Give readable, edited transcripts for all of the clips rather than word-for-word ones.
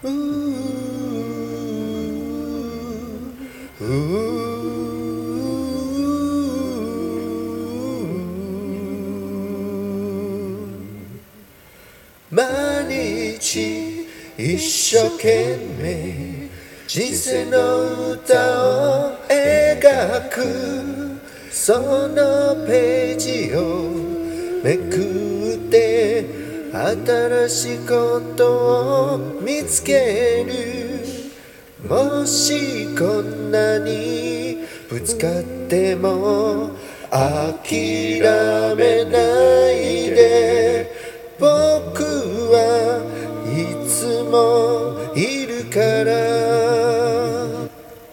う毎日一生懸命人生の歌を描く、そのページをめくって新しいことを見つける。もしこんなにぶつかっても諦めないで、僕はいつもいるから。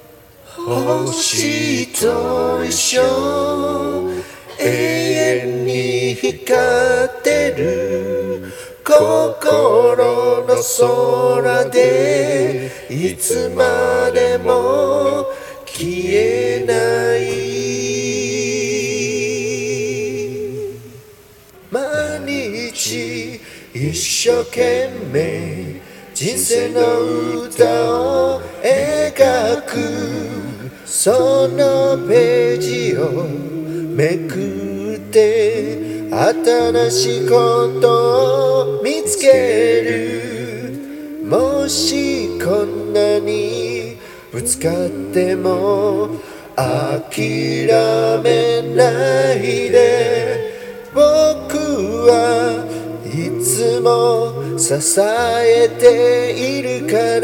星と一緒永遠に光ってる心の空で、いつまでも消えない。毎日一生懸命人生の歌を描く、そのページをめくって新しいことを見つける。もしこんなにぶつかっても諦めないで、僕はいつも支えているから。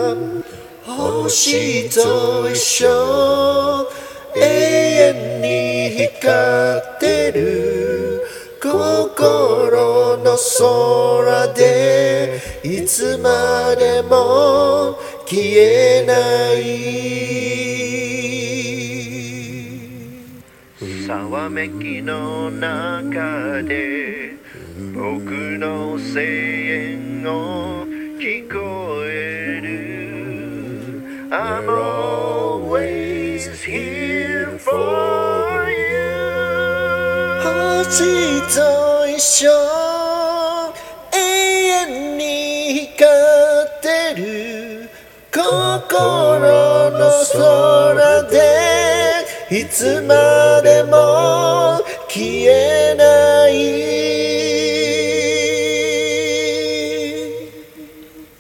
星と一緒永遠に光ってる心の空で、いつまでも消えない。 ざわめきの中で僕の声援を聞こえる。 I'm always here for you。 星と一緒永遠に光ってる心の空で、いつまでも消えない。